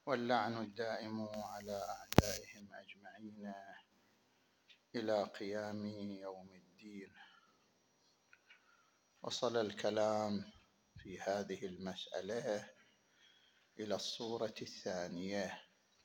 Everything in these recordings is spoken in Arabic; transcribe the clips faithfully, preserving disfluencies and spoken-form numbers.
واللعن الدائم على أعدائهم أجمعين إلى قيام يوم الدين. وصل الكلام في هذه المسألة إلى الصورة الثانية،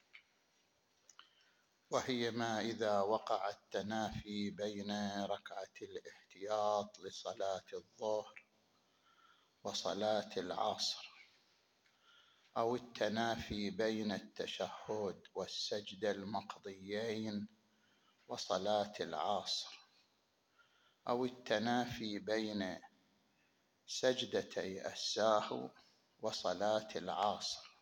وهي ما إذا وقع التنافي بين ركعة الاحتياط لصلاة الظهر وصلاة العصر، أو التنافي بين التشهد والسجدة المقضيين وصلاة العصر، أو التنافي بين سجدتي السهو وصلاة العصر.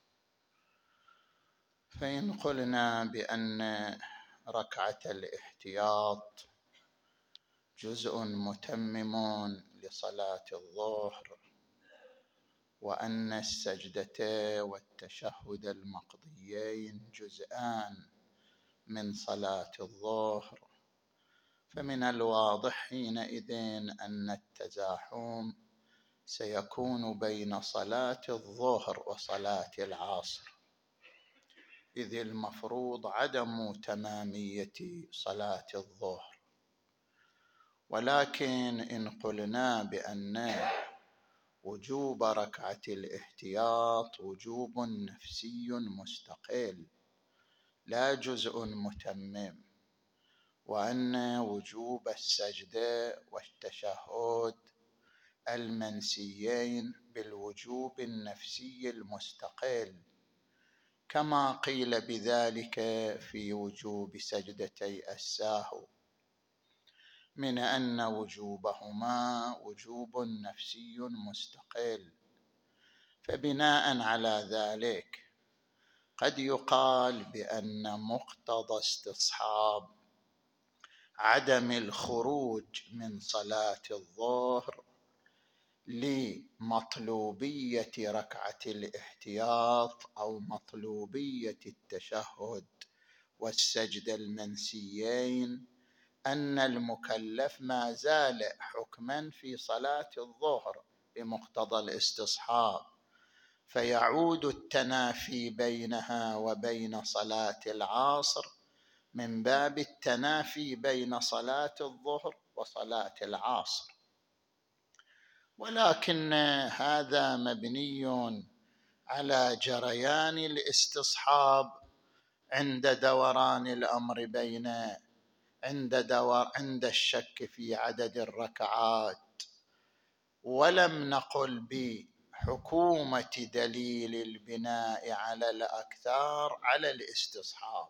فإن قلنا بأن ركعة الاحتياط جزء متمم لصلاة الظهر، وأن السجدة والتشهد المقضيين جزءان من صلاة الظهر، فمن الواضح حينئذ أن التزاحم سيكون بين صلاة الظهر وصلاة العصر، إذ المفروض عدم تمامية صلاة الظهر. ولكن إن قلنا بأن وجوب ركعة الاحتياط وجوب نفسي مستقل لا جزء متمم، وأن وجوب السجدة والتشهد المنسيين بالوجوب النفسي المستقل، كما قيل بذلك في وجوب سجدتي السهو، من أن وجوبهما وجوب نفسي مستقل. فبناء على ذلك قد يقال بأن مقتضى استصحاب عدم الخروج من صلاة الظهر لمطلوبية ركعة الاحتياط أو مطلوبية التشهد والسجدة المنسيين أن المكلف ما زال حكما في صلاة الظهر بمقتضى الاستصحاب، فيعود التنافي بينها وبين صلاة العصر من باب التنافي بين صلاة الظهر وصلاة العصر. ولكن هذا مبني على جريان الاستصحاب عند دوران الأمر بين عند دور عند الشك في عدد الركعات، ولم نقل بحكومة دليل البناء على الأكثر على الاستصحاب.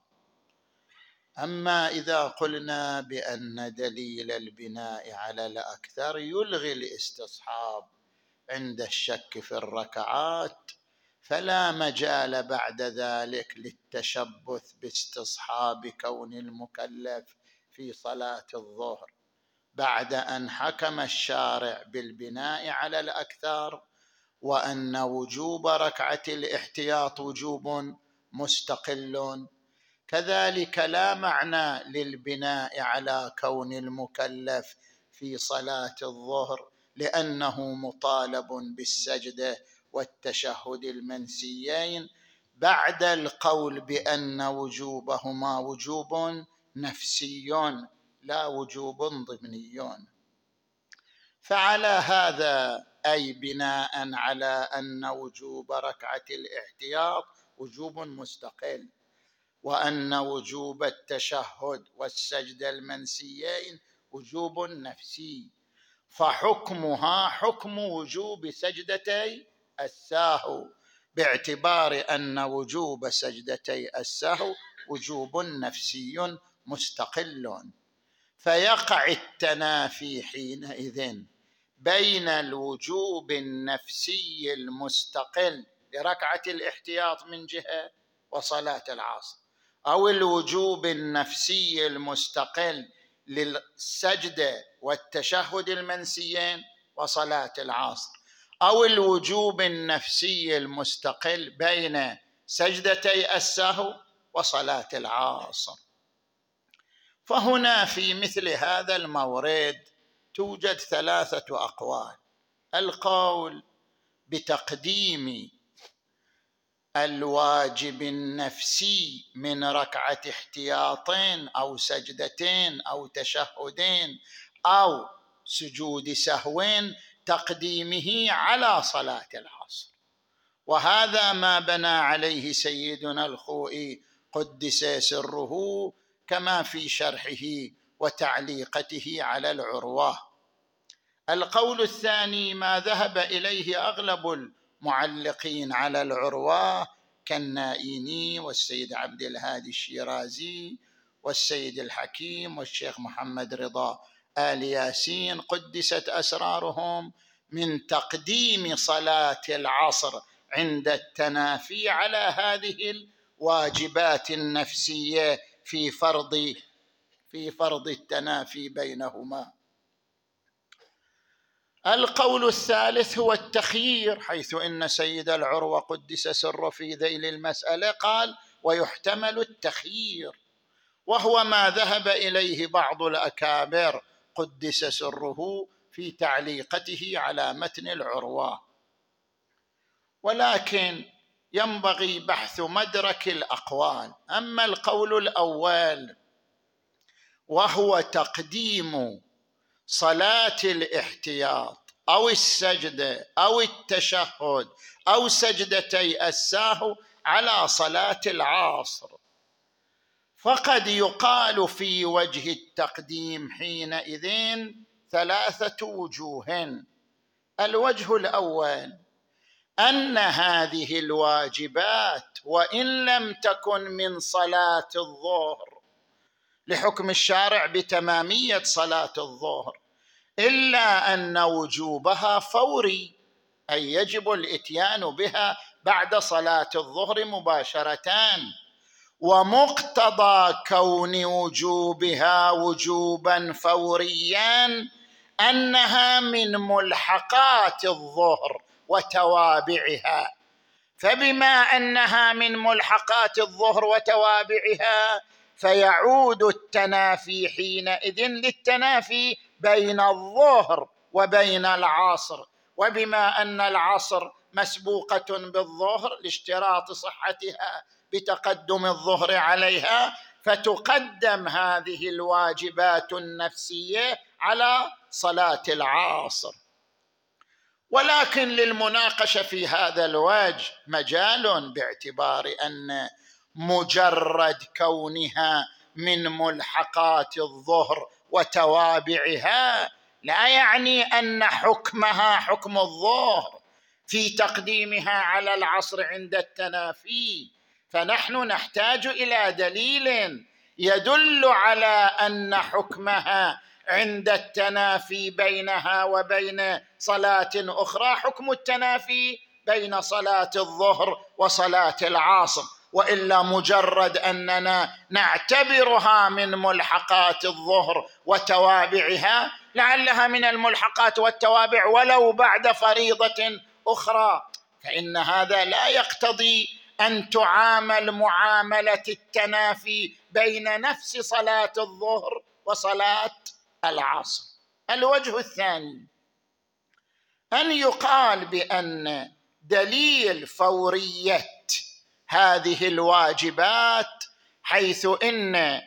أما إذا قلنا بأن دليل البناء على الأكثر يلغي الاستصحاب عند الشك في الركعات، فلا مجال بعد ذلك للتشبث باستصحاب كون المكلف في صلاة الظهر بعد أن حكم الشارع بالبناء على الأكثر، وأن وجوب ركعة الاحتياط وجوب مستقل. كذلك لا معنى للبناء على كون المكلف في صلاة الظهر لأنه مطالب بالسجدة والتشهد المنسيين بعد القول بأن وجوبهما وجوب نفسي لا وجوب ضمني. فعلى هذا، أي بناء على أن وجوب ركعة الاحتياط وجوب مستقل، وأن وجوب التشهد والسجدة المنسيين وجوب نفسي، فحكمها حكم وجوب سجدتي السهو، باعتبار أن وجوب سجدتي السهو وجوب نفسي مستقل. فيقع التنافي حينئذ بين الوجوب النفسي المستقل لركعة الاحتياط من جهة وصلاة العصر، أو الوجوب النفسي المستقل للسجدة والتشهد المنسيين وصلاة العصر، أو الوجوب النفسي المستقل بين سجدتي السهو وصلاة العصر. فهنا في مثل هذا المورد توجد ثلاثة أقوال: القول بتقديم الواجب النفسي من ركعة احتياطين أو سجدتين أو تشهدين أو سجود سهوين تقديمه على صلاة العصر. وهذا ما بنى عليه سيدنا الخوئي قدس سره كما في شرحه وتعليقته على العروة. القول الثاني ما ذهب إليه أغلب المعلقين على العروة كالنائيني والسيد عبد الهادي الشيرازي والسيد الحكيم والشيخ محمد رضا آل ياسين قدست أسرارهم، من تقديم صلاة العصر عند التنافي على هذه الواجبات النفسية في فرض في فرض التنافي بينهما. القول الثالث هو التخيير، حيث إن سيد العروة قدس سره في ذيل المسألة قال ويحتمل التخيير، وهو ما ذهب إليه بعض الأكابر قدس سره في تعليقته على متن العروة. ولكن ينبغي بحث مدرك الأقوال. أما القول الأول وهو تقديم صلاة الاحتياط أو السجدة أو التشهد أو سجدتي السهو على صلاة العصر، فقد يقال في وجه التقديم حينئذ ثلاثة وجوه. الوجه الأول أن هذه الواجبات وإن لم تكن من صلاة الظهر لحكم الشارع بتمامية صلاة الظهر، إلا أن وجوبها فوري، أي يجب الإتيان بها بعد صلاة الظهر مباشرة. ومقتضى كون وجوبها وجوبا فوريا أنها من ملحقات الظهر وتوابعها، فبما أنها من ملحقات الظهر وتوابعها فيعود التنافي حينئذ للتنافي بين الظهر وبين العصر، وبما أن العصر مسبوقة بالظهر لاشتراط صحتها بتقدم الظهر عليها، فتقدم هذه الواجبات النفسية على صلاة العصر. ولكن للمناقشة في هذا الوجه مجال، باعتبار أن مجرد كونها من ملحقات الظهر وتوابعها لا يعني أن حكمها حكم الظهر في تقديمها على العصر عند التنافي، فنحن نحتاج إلى دليل يدل على أن حكمها عند التنافي بينها وبين صلاة أخرى حكم التنافي بين صلاة الظهر وصلاة العصر، وإلا مجرد أننا نعتبرها من ملحقات الظهر وتوابعها لعلها من الملحقات والتوابع ولو بعد فريضة أخرى، فإن هذا لا يقتضي أن تعامل معاملة التنافي بين نفس صلاة الظهر وصلاة العصر. الوجه الثاني أن يقال بأن دليل فورية هذه الواجبات، حيث إن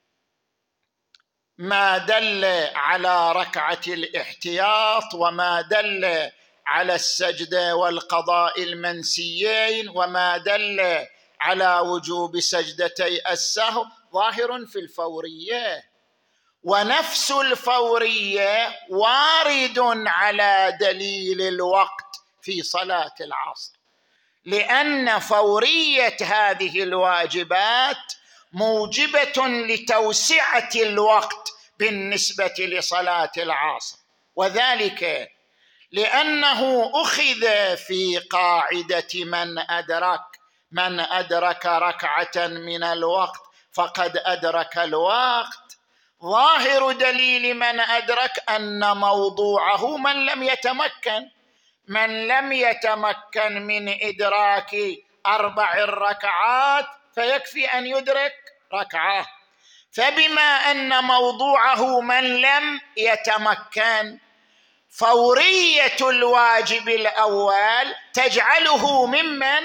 ما دل على ركعة الاحتياط وما دل على السجدة والقضاء المنسيين وما دل على وجوب سجدتي السهو ظاهر في الفورية، ونفس الفورية وارد على دليل الوقت في صلاة العصر، لأن فورية هذه الواجبات موجبة لتوسعة الوقت بالنسبة لصلاة العصر، وذلك لأنه أخذ في قاعدة من أدرك من أدرك ركعة من الوقت فقد أدرك الوقت. ظاهر دليل من أدرك أن موضوعه من لم يتمكن من لم يتمكن من إدراك أربع الركعات فيكفي أن يدرك ركعة، فبما أن موضوعه من لم يتمكن فورية الواجب الأول تجعله ممن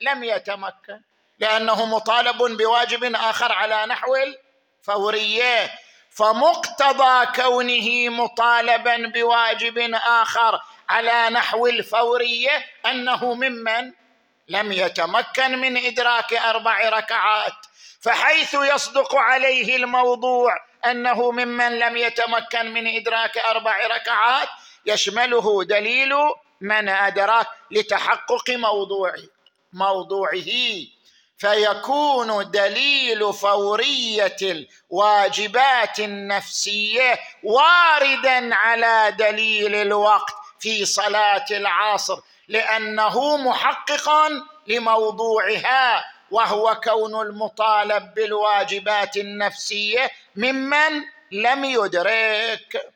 لم يتمكن، لأنه مطالب بواجب آخر على نحو الفورية. فمقتضى كونه مطالبا بواجب آخر على نحو الفورية أنه ممن لم يتمكن من إدراك أربع ركعات. فحيث يصدق عليه الموضوع أنه ممن لم يتمكن من إدراك أربع ركعات، يشمله دليل من أدراك لتحقق موضوعه موضوعه فيكون دليل فورية الواجبات النفسية واردا على دليل الوقت في صلاة العصر، لأنه محقق لموضوعها، وهو كون المطالب بالواجبات النفسية ممن لم يدرك.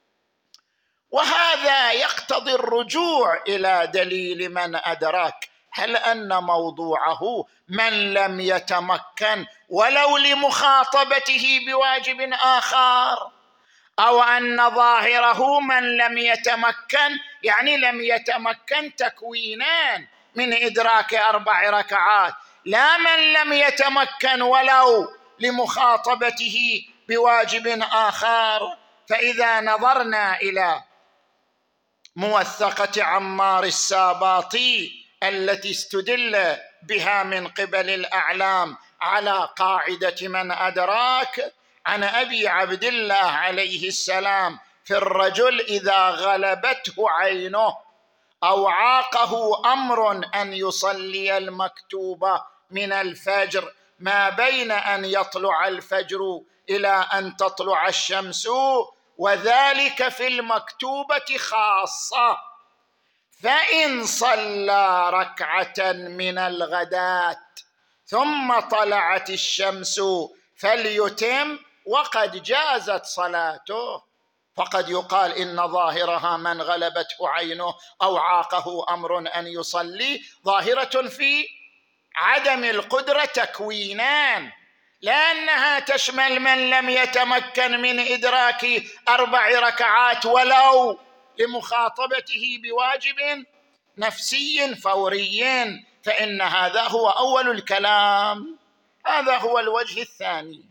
وهذا يقتضي الرجوع إلى دليل من أدرك. هل أن موضوعه من لم يتمكن ولو لمخاطبته بواجب آخر، أو أن ظاهره من لم يتمكن يعني لم يتمكن تكوينان من إدراك أربع ركعات، لا من لم يتمكن ولو لمخاطبته بواجب آخر؟ فإذا نظرنا إلى موثقة عمار الساباطي التي استدل بها من قبل الأعلام على قاعدة من أدراك عن أبي عبد الله عليه السلام في الرجل إذا غلبته عينه أو عاقه أمر أن يصلي المكتوبة من الفجر ما بين أن يطلع الفجر إلى أن تطلع الشمس، وذلك في المكتوبة خاصة، فإن صلى ركعة من الغداة ثم طلعت الشمس فليتم وقد جازت صلاته. فقد يقال إن ظاهرها من غلبته عينه أو عاقه أمر أن يصلي ظاهرة في عدم القدرة تكوينان، لأنها تشمل من لم يتمكن من إدراك أربع ركعات ولو لمخاطبته بواجب نفسي فوري، فإن هذا هو أول الكلام. هذا هو الوجه الثاني.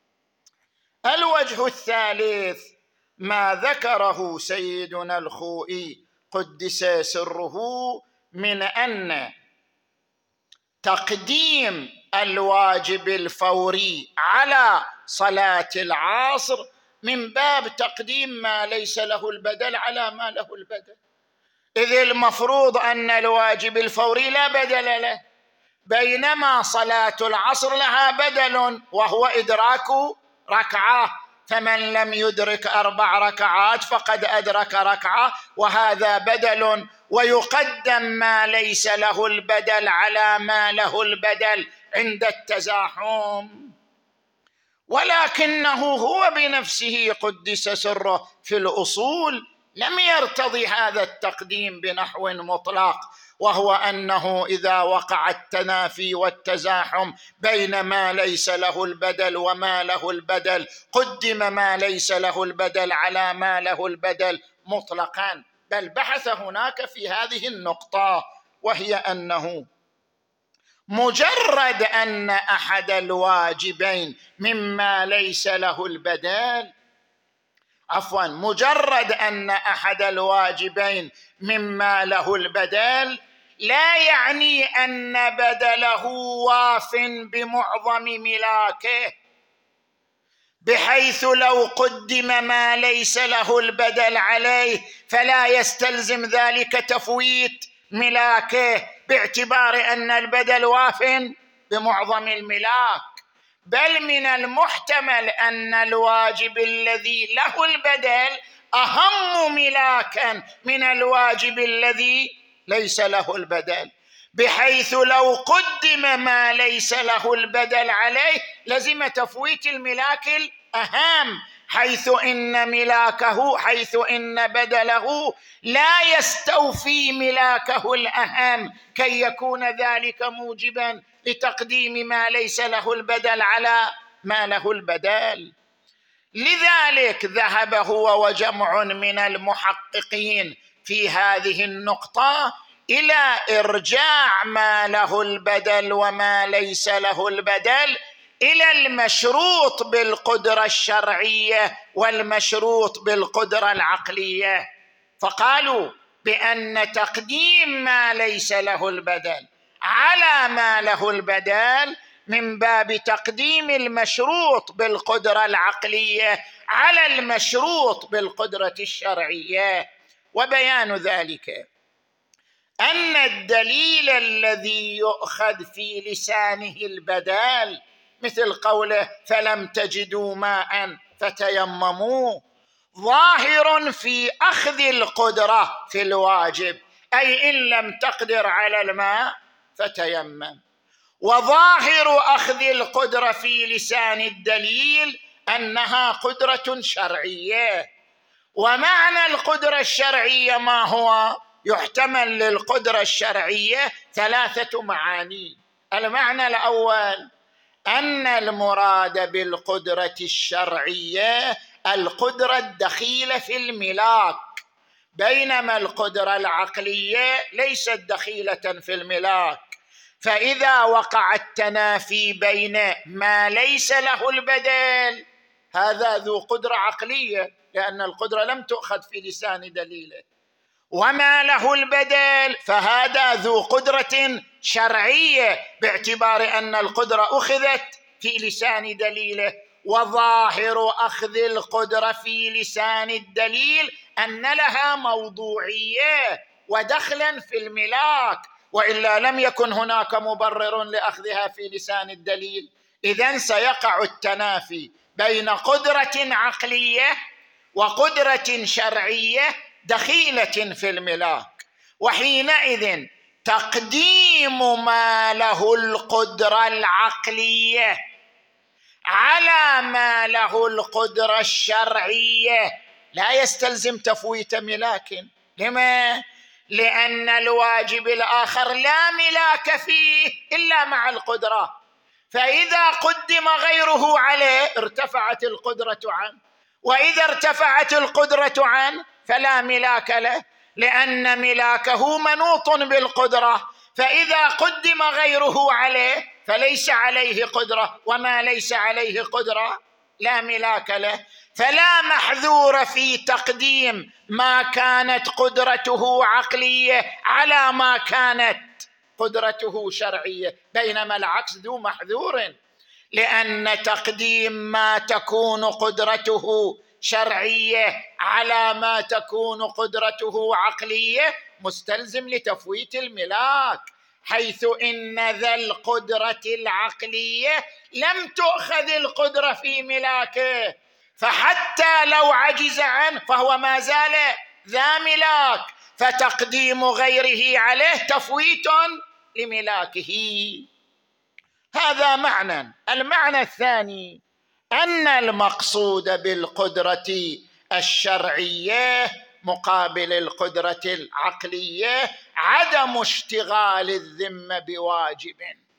الوجه الثالث ما ذكره سيدنا الخوئي قدس سره من أن تقديم الواجب الفوري على صلاة العصر من باب تقديم ما ليس له البدل على ما له البدل، إذ المفروض أن الواجب الفوري لا بدل له، بينما صلاة العصر لها بدل وهو إدراك ركعة، فمن لم يدرك أربع ركعات فقد أدرك ركعة، وهذا بدل، ويقدم ما ليس له البدل على ما له البدل عند التزاحم. ولكنه هو بنفسه قدس سره في الأصول لم يرتضي هذا التقديم بنحو مطلق، وهو أنه إذا وقع التنافي والتزاحم بين ما ليس له البدل وما له البدل قدم ما ليس له البدل على ما له البدل مطلقا، بل بحث هناك في هذه النقطة، وهي أنه مجرد أن أحد الواجبين مما ليس له البدل عفوا مجرد أن أحد الواجبين مما له البدل لا يعني أن بدله واف بمعظم ملاكه، بحيث لو قدم ما ليس له البدل عليه فلا يستلزم ذلك تفويت ملاكه باعتبار أن البدل واف بمعظم الملاك، بل من المحتمل أن الواجب الذي له البدل أهم ملاكا من الواجب الذي ليس له البدل، بحيث لو قدم ما ليس له البدل عليه لزم تفويت الملاك الأهم، حيث إن ملاكه حيث إن بدله لا يستوفي ملاكه الأهم كي يكون ذلك موجبا لتقديم ما ليس له البدل على ما له البدل. لذلك ذهب هو وجمع من المحققين في هذه النقطة إلى إرجاع ما له البدل وما ليس له البدل إلى المشروط بالقدرة الشرعية والمشروط بالقدرة العقلية. فقالوا بأن تقديم ما ليس له البدل على ما له البدل من باب تقديم المشروط بالقدرة العقلية على المشروط بالقدرة الشرعية. وبيان ذلك أن الدليل الذي يؤخذ في لسانه البدال مثل قوله فلم تجدوا ماء فتيمموا ظاهر في أخذ القدرة في الواجب، أي إن لم تقدر على الماء فتيمم. وظاهر أخذ القدرة في لسان الدليل أنها قدرة شرعية. ومعنى القدرة الشرعية ما هو؟ يحتمل للقدرة الشرعية ثلاثة معاني. المعنى الأول أن المراد بالقدرة الشرعية القدرة الدخيلة في الملاك، بينما القدرة العقلية ليست دخيلة في الملاك. فإذا وقع التنافي بين ما ليس له البدل هذا ذو قدرة عقلية لأن القدرة لم تؤخذ في لسان دليله، وما له البدل فهذا ذو قدرة شرعية باعتبار أن القدرة أخذت في لسان دليله. وظاهر أخذ القدرة في لسان الدليل أن لها موضوعية ودخلا في الملاك، وإلا لم يكن هناك مبرر لأخذها في لسان الدليل. إذن سيقع التنافي بين قدرة عقلية وقدرة شرعية دخيلة في الملاك، وحينئذ تقديم ما له القدرة العقلية على ما له القدرة الشرعية لا يستلزم تفويت ملاك. لما؟ لأن الواجب الآخر لا ملاك فيه إلا مع القدرة، فإذا قدم غيره عليه ارتفعت القدرة عنه، وإذا ارتفعت القدرة عنه فلا ملاك له لأن ملاكه منوط بالقدرة، فإذا قدم غيره عليه فليس عليه قدرة، وما ليس عليه قدرة لا ملاك له. فلا محذور في تقديم ما كانت قدرته عقلية على ما كانت قدرته شرعية، بينما العكس ذو محذور، لأن تقديم ما تكون قدرته شرعية على ما تكون قدرته عقلية مستلزم لتفويت الملاك، حيث إن ذا القدرة العقلية لم تؤخذ القدرة في ملاكه، فحتى لو عجز عنه فهو ما زال ذا ملاك، فتقديم غيره عليه تفويت لملاكه. هذا معنى. المعنى الثاني أن المقصود بالقدرة الشرعية مقابل القدرة العقلية عدم اشتغال الذمة بواجب.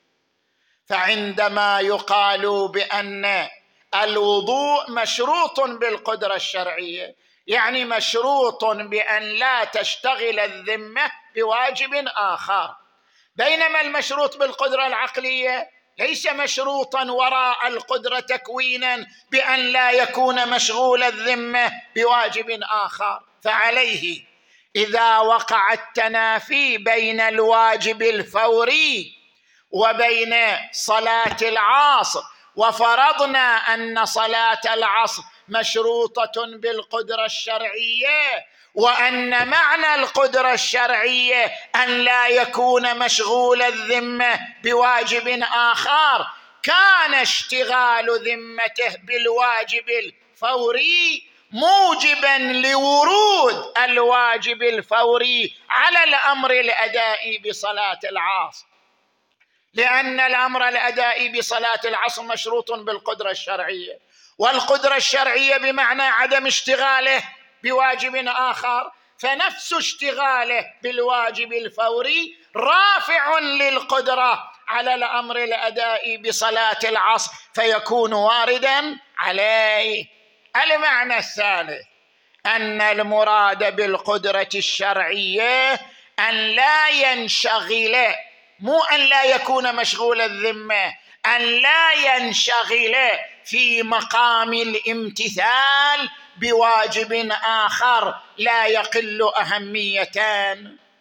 فعندما يقال بأن الوضوء مشروط بالقدرة الشرعية يعني مشروط بأن لا تشتغل الذمة بواجب آخر، بينما المشروط بالقدرة العقلية ليس مشروطا وراء القدرة تكوينا بأن لا يكون مشغول الذمة بواجب آخر. فعليه إذا وقع التنافي بين الواجب الفوري وبين صلاة العصر، وفرضنا أن صلاة العصر مشروطة بالقدرة الشرعية، وأن معنى القدرة الشرعية أن لا يكون مشغول الذمة بواجب آخر، كان اشتغال ذمته بالواجب الفوري موجبا لورود الواجب الفوري على الأمر الأدائي بصلاة العصر، لأن الأمر الأدائي بصلاة العصر مشروط بالقدرة الشرعية، والقدرة الشرعية بمعنى عدم اشتغاله بواجب آخر، فنفس اشتغاله بالواجب الفوري رافع للقدرة على الأمر الأدائي بصلاة العصر فيكون واردا عليه. المعنى الثالث أن المراد بالقدرة الشرعية أن لا ينشغل، مو أن لا يكون مشغول الذمة، أن لا ينشغل في مقام الامتثال بواجب آخر لا يقل أهمية.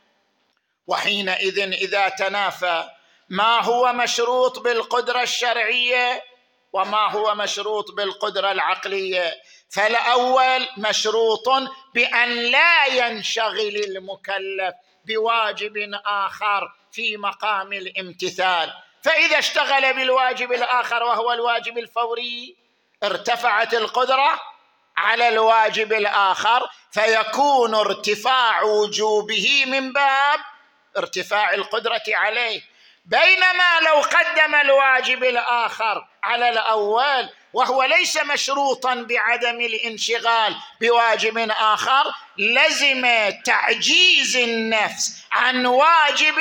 وحينئذ إذا تنافى ما هو مشروط بالقدرة الشرعية وما هو مشروط بالقدرة العقلية، فالأول مشروط بأن لا ينشغل المكلف بواجب آخر في مقام الامتثال، فإذا اشتغل بالواجب الآخر وهو الواجب الفوري ارتفعت القدرة على الواجب الآخر، فيكون ارتفاع وجوبه من باب ارتفاع القدرة عليه. بينما لو قدم الواجب الآخر على الأول وهو ليس مشروطا بعدم الانشغال بواجب آخر، لزم تعجيز النفس عن واجب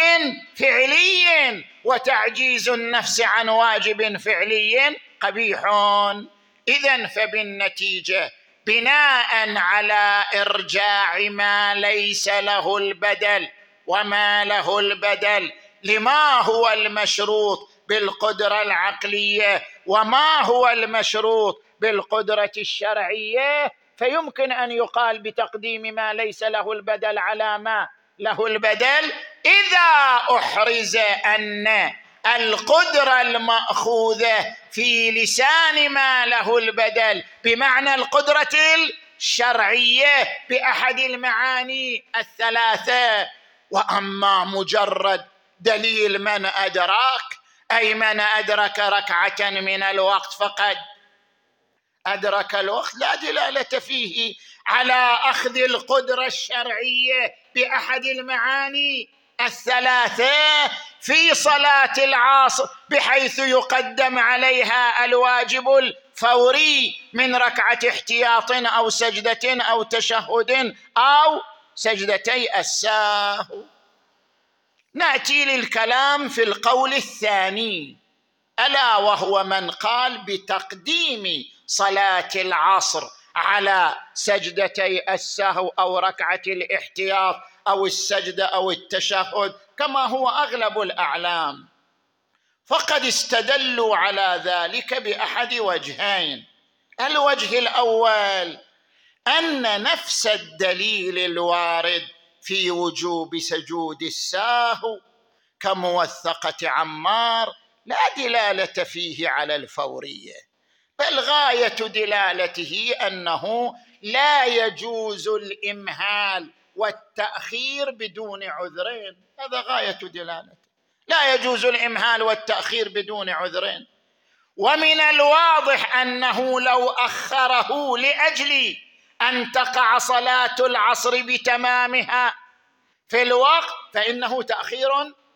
فعلي، وتعجيز النفس عن واجب فعلي قبيح. إذن فبالنتيجة بناء على إرجاع ما ليس له البدل وما له البدل لما هو المشروط بالقدرة العقلية وما هو المشروط بالقدرة الشرعية، فيمكن أن يقال بتقديم ما ليس له البدل على ما له البدل إذا أحرز أن القدرة المأخوذة في لسان ما له البدل بمعنى القدرة الشرعية بأحد المعاني الثلاثة. وأما مجرد دليل من أدرك، أي من أدرك ركعة من الوقت فقد أدرك الوقت، لا دلالة فيه على أخذ القدرة الشرعية بأحد المعاني الثلاثة في صلاة العصر بحيث يقدم عليها الواجب الفوري من ركعة احتياط أو سجدة أو تشهد أو سجدتي السهو. نأتي للكلام في القول الثاني، ألا وهو من قال بتقديم صلاة العصر على سجدتي السهو أو ركعة الاحتياط أو السجدة أو التشهد كما هو أغلب الأعلام. فقد استدلوا على ذلك بأحد وجهين. الوجه الأول أن نفس الدليل الوارد في وجوب سجود السهو كموثقة عمار لا دلالة فيه على الفورية، بل غاية دلالته أنه لا يجوز الإمهال والتأخير بدون عذرين. هذا غاية دلالته، لا يجوز الإمهال والتأخير بدون عذرين. ومن الواضح أنه لو أخره لأجل أن تقع صلاة العصر بتمامها في الوقت فإنه تأخير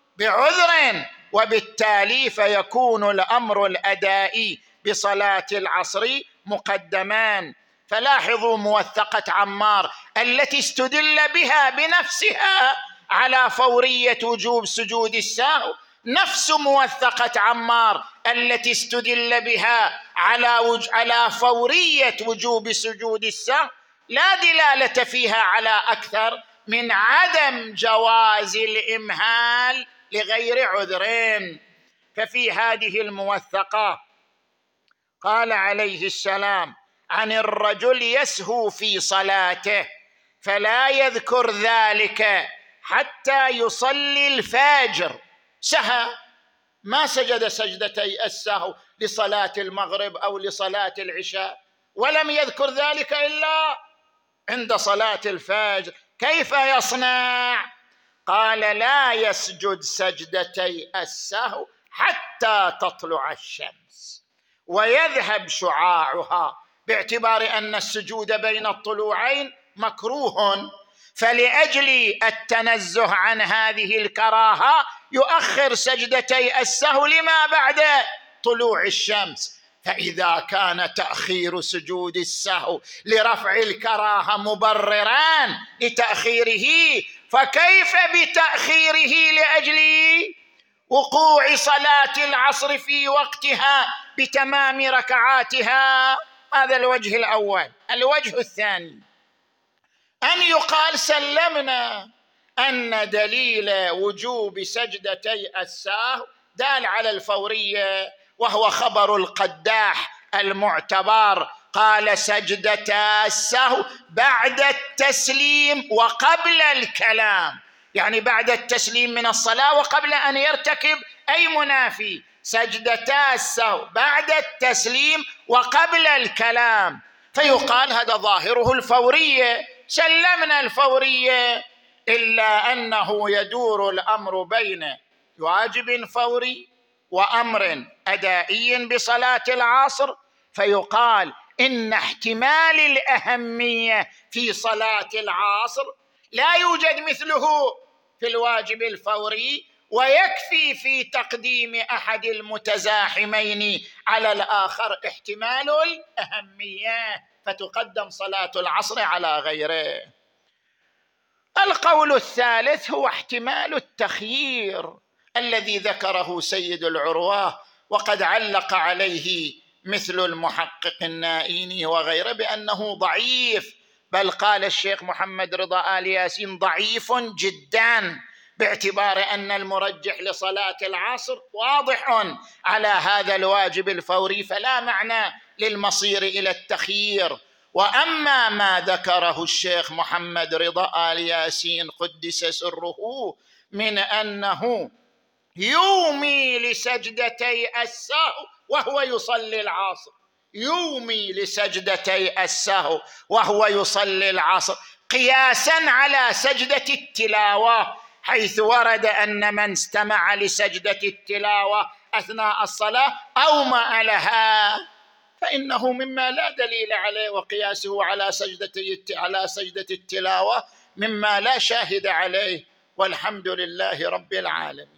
بعذر، وبالتالي فيكون الأمر الأدائي بصلاة العصر مقدمان. فلاحظوا موثقة عمار التي استدل بها بنفسها على فورية وجوب سجود السهو نفس موثقة عمار التي استدل بها على وج... على فورية وجوب سجود السهو لا دلالة فيها على أكثر من عدم جواز الإمهال لغير عذرين. ففي هذه الموثقة قال عليه السلام عن الرجل يسهو في صلاته فلا يذكر ذلك حتى يصلي الفجر، سهى ما سجد سجدتي السهو لصلاة المغرب أو لصلاة العشاء ولم يذكر ذلك إلا عند صلاة الفجر، كيف يصنع؟ قال لا يسجد سجدتي السهو حتى تطلع الشمس ويذهب شعاعها، باعتبار أن السجود بين الطلوعين مكروه، فلأجل التنزه عن هذه الكراهة يؤخر سجدتي السهو لما بعد طلوع الشمس. فإذا كان تأخير سجود السهو لرفع الكراهة مبرران لتأخيره، فكيف بتأخيره لأجل وقوع صلاة العصر في وقتها بتمام ركعاتها؟ هذا الوجه الأول. الوجه الثاني أن يقال سلمنا أن دليل وجوب سجدتي السهو دال على الفورية، وهو خبر القداح المعتبر، قال سجدتا السهو بعد التسليم وقبل الكلام، يعني بعد التسليم من الصلاة وقبل أن يرتكب أي منافي. سجدتا السهو بعد التسليم وقبل الكلام، فيقال هذا ظاهره الفورية، سلمنا الفورية، إلا أنه يدور الأمر بين واجب فوري وأمر أدائي بصلاة العصر، فيقال إن احتمال الأهمية في صلاة العصر لا يوجد مثله في الواجب الفوري، ويكفي في تقديم أحد المتزاحمين على الآخر احتمال الأهمية، فتقدم صلاة العصر على غيره. القول الثالث هو احتمال التخيير الذي ذكره سيد العروة، وقد علق عليه مثل المحقق النائيني وغيره بأنه ضعيف، بل قال الشيخ محمد رضا آل ياسين ضعيف جدا، باعتبار أن المرجح لصلاة العصر واضح على هذا الواجب الفوري، فلا معنى للمصير إلى التخيير. وأما ما ذكره الشيخ محمد رضا آل ياسين قدس سره من أنه يومي لسجدتي السهو وهو يصلي العصر، يومي لسجدتي السهو وهو يصلي العصر، قياسا على سجدة التلاوة، حيث ورد أن من استمع لسجدة التلاوة أثناء الصلاة أومأ لها، فإنه مما لا دليل عليه، وقياسه على سجدة على سجدة التلاوة مما لا شاهد عليه، والحمد لله رب العالمين.